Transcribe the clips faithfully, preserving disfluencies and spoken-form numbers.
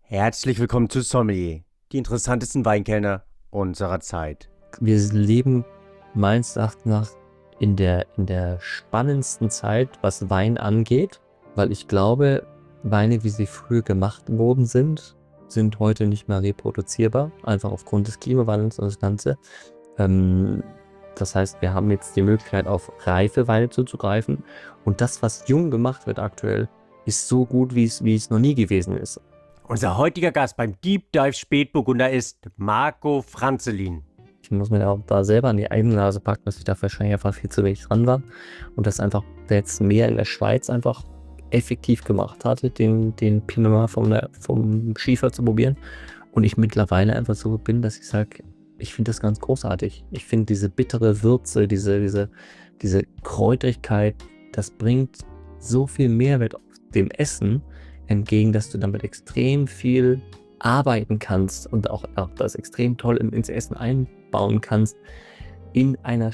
Herzlich willkommen zu Sommelier, die interessantesten Weinkellner unserer Zeit. Wir leben meines Erachtens nach in der, in der spannendsten Zeit, was Wein angeht, weil ich glaube, Weine, wie sie früher gemacht worden sind, sind heute nicht mehr reproduzierbar, einfach aufgrund des Klimawandels und das Ganze. Ähm, das heißt, wir haben jetzt die Möglichkeit, auf reife Weine zuzugreifen, und das, was jung gemacht wird aktuell, ist so gut, wie es, wie es noch nie gewesen ist. Unser heutiger Gast beim Deep Dive Spätburgunder ist Marco Franzelin. Ich muss mir auch da selber an die eigene Nase packen, dass ich da wahrscheinlich einfach viel zu wenig dran war und das einfach jetzt mehr in der Schweiz einfach effektiv gemacht hatte, den, den Pinot Noir vom, vom Schiefer zu probieren, und ich mittlerweile einfach so bin, dass ich sage, ich finde das ganz großartig. Ich finde diese bittere Würze, diese, diese, diese Kräutrigkeit, das bringt so viel Mehrwert auf dem Essen entgegen, dass du damit extrem viel arbeiten kannst und auch, auch das extrem toll ins Essen einbauen kannst. In einer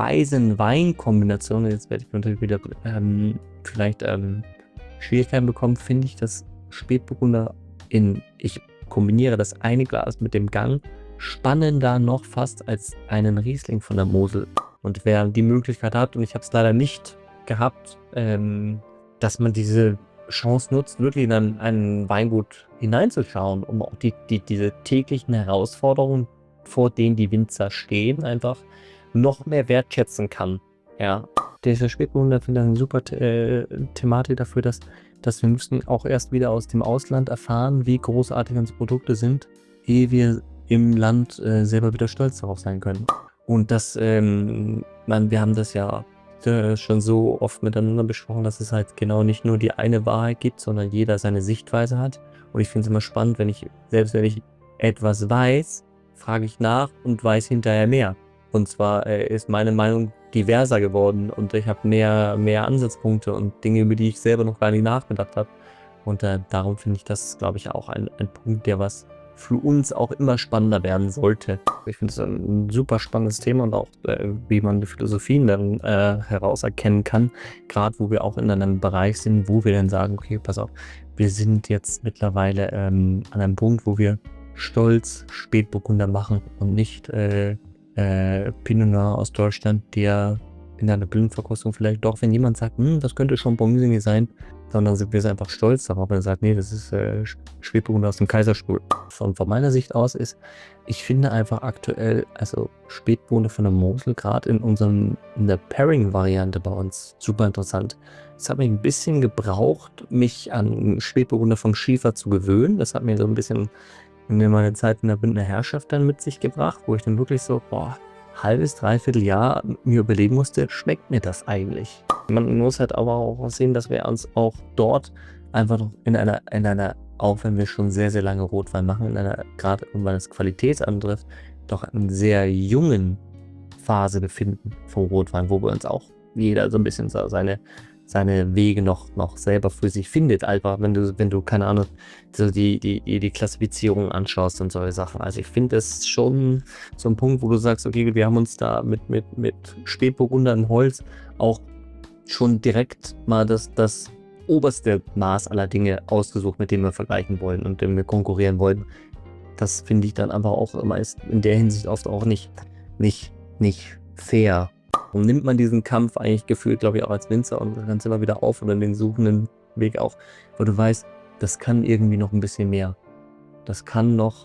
Speisen-Wein-Kombination, jetzt werde ich natürlich wieder ähm, vielleicht ähm, Schwierigkeiten bekommen, finde ich das Spätburgunder in, ich kombiniere das eine Glas mit dem Gang, spannender noch fast als einen Riesling von der Mosel. Und wer die Möglichkeit hat, und ich habe es leider nicht gehabt, ähm, dass man diese Chance nutzt, wirklich in ein, ein Weingut hineinzuschauen, um auch die, die, diese täglichen Herausforderungen, vor denen die Winzer stehen, einfach noch mehr wertschätzen kann. Ja, dieser Spätburgunder finde ich eine super äh, Thematik dafür, dass, dass wir müssen auch erst wieder aus dem Ausland erfahren, wie großartig unsere Produkte sind, ehe wir im Land äh, selber wieder stolz darauf sein können. Und das, ähm, man, wir haben das ja schon so oft miteinander besprochen, dass es halt genau nicht nur die eine Wahrheit gibt, sondern jeder seine Sichtweise hat. Und ich finde es immer spannend, wenn ich, selbst wenn ich etwas weiß, frage ich nach und weiß hinterher mehr. Und zwar äh, ist meine Meinung diverser geworden und ich habe mehr, mehr Ansatzpunkte und Dinge, über die ich selber noch gar nicht nachgedacht habe. Und äh, darum finde ich das, glaube ich, auch ein, ein Punkt, der was für uns auch immer spannender werden sollte. Ich finde es ein super spannendes Thema und auch, äh, wie man die Philosophien dann äh, herauserkennen kann, gerade wo wir auch in einem Bereich sind, wo wir dann sagen, okay, pass auf, wir sind jetzt mittlerweile ähm, an einem Punkt, wo wir stolz Spätburgunder machen und nicht äh, äh, Pinot Noir aus Deutschland, der in einer Blindverkostung vielleicht doch, wenn jemand sagt, hm, das könnte schon Pommersini sein, sondern sind wir einfach stolz darauf, wenn er sagt, nee, das ist äh, Spätburgunder aus dem Kaiserstuhl. Von, von meiner Sicht aus ist, ich finde einfach aktuell, also Spätburgunder von der Mosel, gerade in unserem, in der Pairing-Variante bei uns, super interessant. Es hat mich ein bisschen gebraucht, mich an Spätburgunder vom Schiefer zu gewöhnen. Das hat mir so ein bisschen mir meine Zeit in der Bündner Herrschaft dann mit sich gebracht, wo ich dann wirklich so, boah, halbes, dreiviertel Jahr mir überlegen musste, schmeckt mir das eigentlich? Man muss halt aber auch sehen, dass wir uns auch dort einfach noch in einer, in einer, auch wenn wir schon sehr, sehr lange Rotwein machen, in einer, gerade wenn es Qualität anbetrifft, doch in sehr jungen Phase befinden vom Rotwein, wo wir uns auch jeder so ein bisschen so seine, seine Wege noch, noch selber für sich findet. Einfach, wenn du, wenn du, keine Ahnung, so die, die, die Klassifizierung anschaust und solche Sachen. Also ich finde es schon so ein Punkt, wo du sagst, okay, wir haben uns da mit, mit, mit Spätburgunder in Holz auch schon direkt mal das, das oberste Maß aller Dinge ausgesucht, mit dem wir vergleichen wollen und dem wir konkurrieren wollen. Das finde ich dann aber auch immer ist in der Hinsicht oft auch nicht, nicht, nicht fair. Und nimmt man diesen Kampf eigentlich gefühlt, glaube ich, auch als Winzer und ganz immer wieder auf oder den suchenden Weg auch, wo du weißt, das kann irgendwie noch ein bisschen mehr. Das kann noch,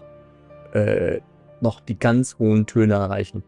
äh, noch die ganz hohen Töne erreichen.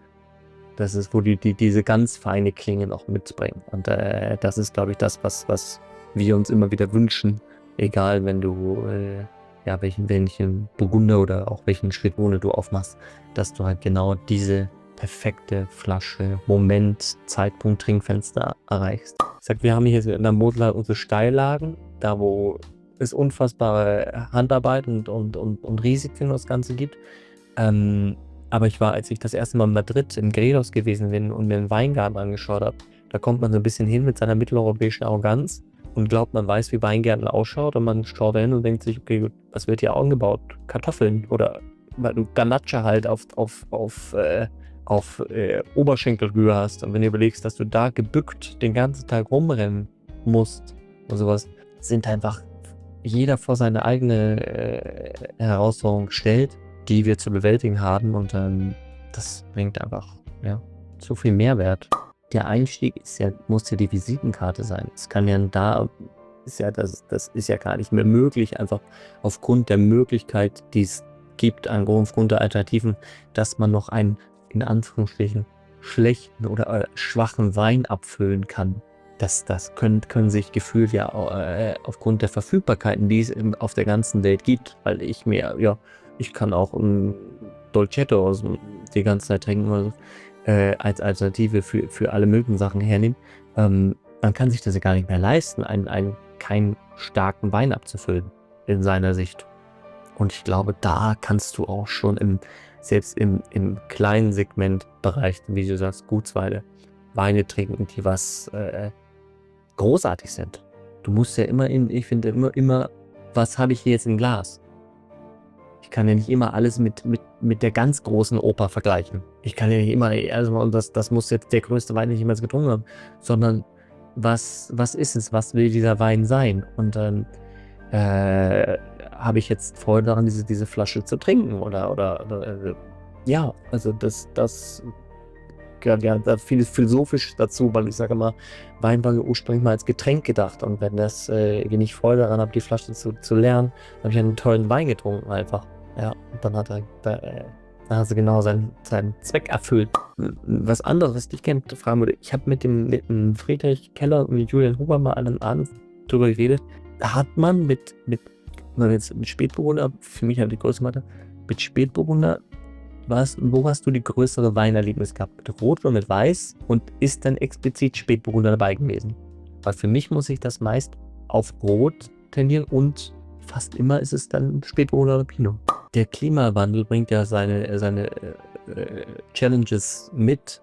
Das ist, wo die, die diese ganz feine Klinge noch mitbringen. Und äh, das ist, glaube ich, das, was, was wir uns immer wieder wünschen. Egal, wenn du, äh, ja, welchen, welchen Burgunder oder auch welchen Spätburgunder du aufmachst, dass du halt genau diese perfekte Flasche, Moment, Zeitpunkt, Trinkfenster erreichst. Ich sag, wir haben hier in der Mosel unsere Steillagen, da wo es unfassbare Handarbeit und, und, und, und Risiken das Ganze gibt. Ähm, aber ich war, als ich das erste Mal in Madrid in Gredos gewesen bin und mir einen Weingarten angeschaut habe, da kommt man so ein bisschen hin mit seiner mitteleuropäischen Arroganz und glaubt, man weiß, wie Weingärten ausschaut, und man schaut da hin und denkt sich, okay, gut, was wird hier angebaut? Kartoffeln oder weil du Ganache halt auf, auf, auf, äh, auf äh, Oberschenkelhöhe hast, und wenn du überlegst, dass du da gebückt den ganzen Tag rumrennen musst und sowas, sind einfach jeder vor seine eigene äh, Herausforderung stellt, die wir zu bewältigen haben. Und ähm, das bringt einfach ja, so viel Mehrwert. Der Einstieg ist ja, muss ja die Visitenkarte sein. Es kann ja da, ist ja, das, das ist ja gar nicht mehr möglich, einfach aufgrund der Möglichkeit, die es gibt, aufgrund der Alternativen, dass man noch einen, in Anführungsstrichen, schlechten oder äh, schwachen Wein abfüllen kann. Das, das können, können sich gefühlt ja äh, aufgrund der Verfügbarkeiten, die es im, auf der ganzen Welt gibt, weil ich mir, ja, ich kann auch ein Dolcetto aus, die ganze Zeit trinken oder so, äh, als Alternative für, für alle möglichen Sachen hernehmen. Ähm, man kann sich das ja gar nicht mehr leisten, einen, einen keinen starken Wein abzufüllen, in seiner Sicht. Und ich glaube, da kannst du auch schon im, selbst im, im kleinen Segmentbereich, wie du sagst, Gutsweine, Weine trinken, die was äh, großartig sind. Du musst ja immer in, ich finde immer, immer, was habe ich hier jetzt im Glas? Ich kann ja nicht immer alles mit, mit, mit der ganz großen Oper vergleichen. Ich kann ja nicht immer, also das, das muss jetzt der größte Wein, den ich jemals getrunken habe, sondern was, was ist es? Was will dieser Wein sein? Und dann äh, habe ich jetzt Freude daran, diese, diese Flasche zu trinken oder, oder, oder äh, ja, also das, das gehört ja da viel philosophisch dazu, weil ich sage immer, Wein war ja ursprünglich mal als Getränk gedacht und wenn das, äh, wenn ich Freude daran habe, die Flasche zu, zu lernen, habe ich einen tollen Wein getrunken einfach. Ja, und dann hat er, da, äh, da hast du genau seinen, seinen Zweck erfüllt. Was anderes, was ich dich gerne fragen würde, ich habe mit dem, mit dem Friedrich Keller und mit Julian Huber mal an einem Abend drüber geredet. Hat man mit, mit, wenn wir jetzt mit Spätburgunder, für mich halt die größte Matte, mit Spätburgunder, was, wo hast du die größere Weinerlebnis gehabt? Mit Rot oder mit Weiß? Und ist dann explizit Spätburgunder dabei gewesen? Weil für mich muss ich das meist auf Rot tendieren und fast immer ist es dann Spätburgunder oder Pinot. Der Klimawandel bringt ja seine, seine äh, Challenges mit,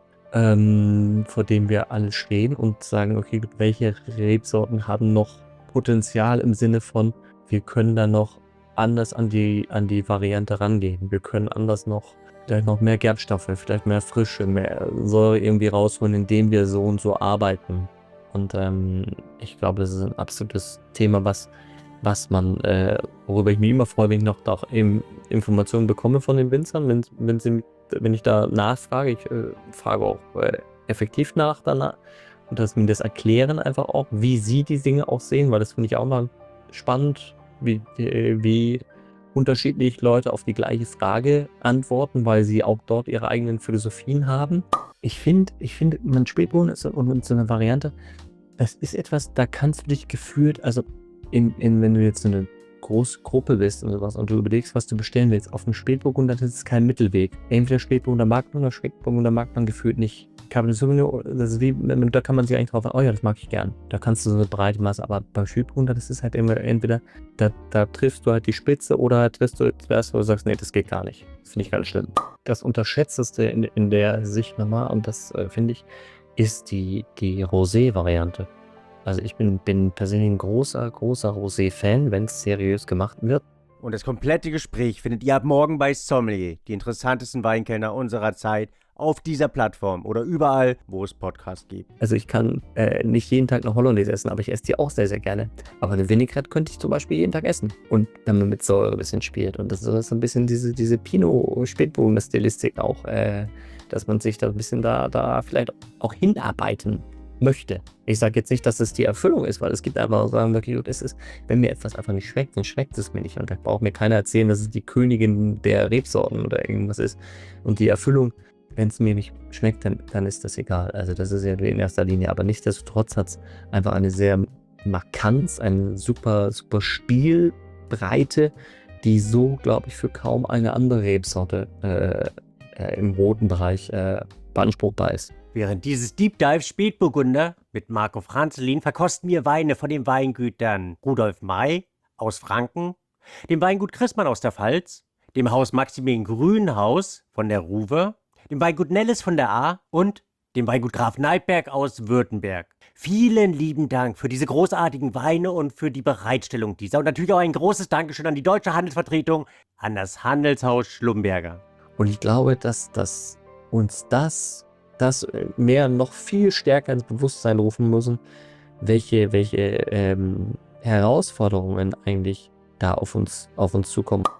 ähm, vor denen wir alle stehen und sagen, okay, welche Rebsorten haben noch Potenzial im Sinne von, wir können da noch anders an die, an die Variante rangehen. Wir können anders noch, vielleicht noch mehr Gerbstoffe, vielleicht mehr Frische, mehr Säure irgendwie rausholen, indem wir so und so arbeiten. Und ähm, ich glaube, das ist ein absolutes Thema, was, was man, äh, worüber ich mich immer freue, wenn ich noch auch eben Informationen bekomme von den Winzern, wenn, wenn, sie, wenn ich da nachfrage. Ich äh, frage auch äh, effektiv nach danach und dass mir das erklären einfach auch, wie sie die Dinge auch sehen, weil das finde ich auch mal spannend, wie, wie unterschiedlich Leute auf die gleiche Frage antworten, weil sie auch dort ihre eigenen Philosophien haben. Ich finde, ich finde, man Spätburgunder ist und so eine Variante, das ist etwas, da kannst du dich gefühlt, also in, in, wenn du jetzt so eine große Gruppe bist und sowas und du überlegst, was du bestellen willst, auf dem Spätburgunder, das ist kein Mittelweg. Entweder Spätburgunder mag man oder Spätburgunder mag man gefühlt nicht. Cabernet Sauvignon, das ist wie, da kann man sich eigentlich drauf, oh ja, das mag ich gern. Da kannst du so eine breite Masse, aber beim Spätburgunder, das ist halt immer entweder, da, da triffst du halt die Spitze oder triffst du zuerst, wo du sagst, nee, das geht gar nicht. Das finde ich ganz schlimm. Das Unterschätzteste in, in der Sicht nochmal, und das äh, finde ich, ist die, die Rosé-Variante. Also ich bin, bin persönlich ein großer, großer Rosé-Fan, wenn es seriös gemacht wird. Und das komplette Gespräch findet ihr ab morgen bei Sommelier, die interessantesten Weinkenner unserer Zeit, auf dieser Plattform oder überall, wo es Podcasts gibt. Also ich kann äh, nicht jeden Tag eine Hollandaise essen, aber ich esse die auch sehr, sehr gerne. Aber eine Vinaigrette könnte ich zum Beispiel jeden Tag essen. Und wenn man mit Säure ein bisschen spielt. Und das ist so ein bisschen diese, diese Pinot-Spätburgunder-Stilistik auch, äh, dass man sich da ein bisschen da, da vielleicht auch hinarbeiten möchte. Ich sage jetzt nicht, dass es die Erfüllung ist, weil es gibt einfach sagen, wirklich, das ist, wenn mir etwas einfach nicht schmeckt, dann schmeckt es mir nicht. Und da braucht mir keiner erzählen, dass es die Königin der Rebsorten oder irgendwas ist. Und die Erfüllung, wenn es mir nicht schmeckt, dann, dann ist das egal. Also das ist ja in erster Linie. Aber nichtsdestotrotz hat es einfach eine sehr Markanz, eine super, super Spielbreite, die so, glaube ich, für kaum eine andere Rebsorte äh, äh, im roten Bereich äh, beanspruchbar ist. Während dieses Deep Dive Spätburgunder mit Marco Franzelin verkosten wir Weine von den Weingütern Rudolf May aus Franken, dem Weingut Christmann aus der Pfalz, dem Haus Maximilian Grünhaus von der Ruwer, dem Weingut Nelles von der Ahr und dem Weingut Graf Neidberg aus Württemberg. Vielen lieben Dank für diese großartigen Weine und für die Bereitstellung dieser. Und natürlich auch ein großes Dankeschön an die Deutsche Handelsvertretung, an das Handelshaus Schlumberger. Und ich glaube, dass, dass uns das das mehr noch viel stärker ins Bewusstsein rufen müssen, welche, welche ähm, Herausforderungen eigentlich da auf uns, auf uns zukommen.